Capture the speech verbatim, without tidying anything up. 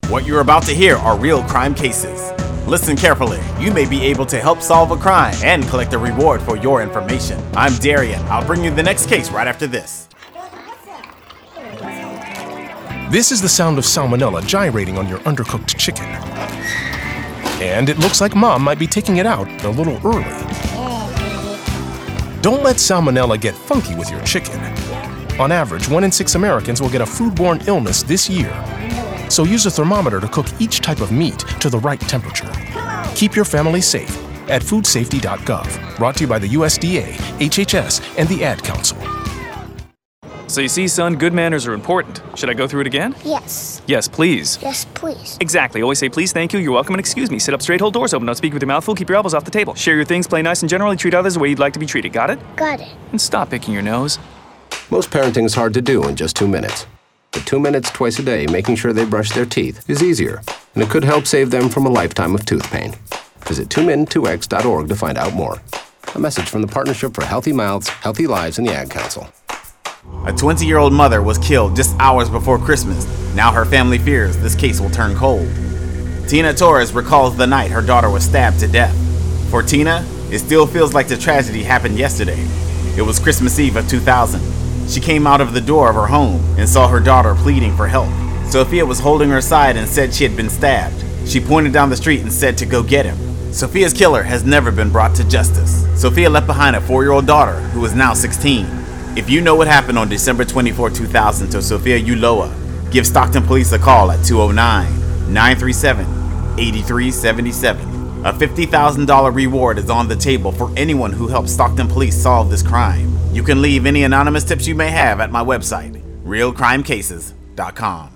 What you're about to hear are real crime cases. Listen carefully. You may be able to help solve a crime and collect a reward for your information. I'm Darian. I'll bring you the next case right after this. This is the sound of salmonella gyrating on your undercooked chicken. And it looks like Mom might be taking it out a little early. Don't let salmonella get funky with your chicken. On average, one in six Americans will get a foodborne illness this year. So use a thermometer to cook each type of meat to the right temperature. Keep your family safe at food safety dot gov. Brought to you by the U S D A, H H S, and the Ad Council. So you see, son, good manners are important. Should I go through it again? Yes. Yes, please. Yes, please. Exactly. Always say please, thank you, you're welcome, and excuse me. Sit up straight, hold doors open, don't speak with your mouth full, keep your elbows off the table. Share your things, play nice, and generally treat others the way you'd like to be treated. Got it? Got it. And stop picking your nose. Most parenting is hard to do in just two minutes. But two minutes twice a day making sure they brush their teeth is easier, and it could help save them from a lifetime of tooth pain. Visit two min two x dot org to find out more. A message from the Partnership for Healthy Mouths, Healthy Lives, and the Ad Council. A twenty-year-old mother was killed just hours before Christmas. Now her family fears this case will turn cold. Tina Torres recalls the night her daughter was stabbed to death. For Tina, it still feels like the tragedy happened yesterday. It was Christmas Eve of two thousand. She came out of the door of her home and saw her daughter pleading for help. Sophia was holding her side and said she had been stabbed. She pointed down the street and said to go get him. Sophia's killer has never been brought to justice. Sophia left behind a four-year-old daughter who is now sixteen. If you know what happened on December twenty-fourth, two thousand to Sophia Ulloa, give Stockton Police a call at two oh nine, nine three seven, eight three seven seven. A fifty thousand dollars reward is on the table for anyone who helps Stockton Police solve this crime. You can leave any anonymous tips you may have at my website, real crime cases dot com.